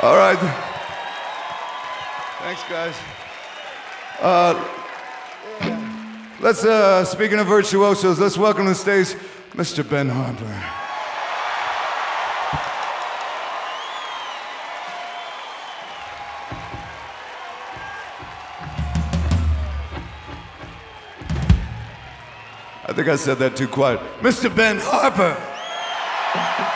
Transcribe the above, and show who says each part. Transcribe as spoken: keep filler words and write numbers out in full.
Speaker 1: All right. Thanks, guys. Uh, let's, uh, speaking of virtuosos, let's welcome to the stage Mister Ben Harper. I think I said that too quiet. Mister Ben Harper.